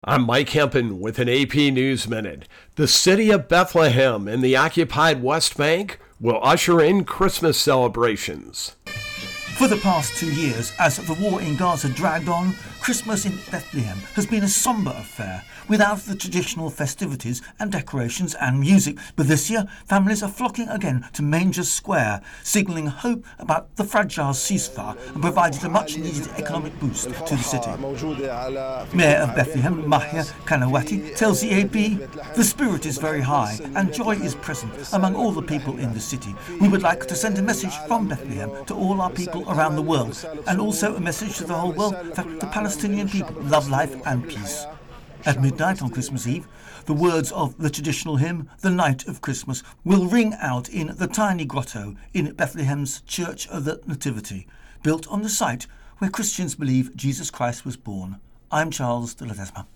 I'm Mike Hempen with an AP News Minute. The city of Bethlehem in the occupied West Bank will usher in Christmas celebrations. For the past 2 years, as the war in Gaza dragged on, Christmas in Bethlehem has been a sombre affair, without the traditional festivities and decorations and music. But this year, families are flocking again to Manger Square, signalling hope about the fragile ceasefire and providing a much-needed economic boost to the city. Mayor of Bethlehem, Mahia Kanawati, tells the AP, "The spirit is very high and joy is present among all the people in the city. We would like to send a message from Bethlehem to all our people around the world, and also a message to the whole world that the Palestinian people love life and peace." At midnight on Christmas Eve, the words of the traditional hymn, "The Night of Christmas," will ring out in the tiny grotto in Bethlehem's Church of the Nativity, built on the site where Christians believe Jesus Christ was born. I'm Charles de Ledesma.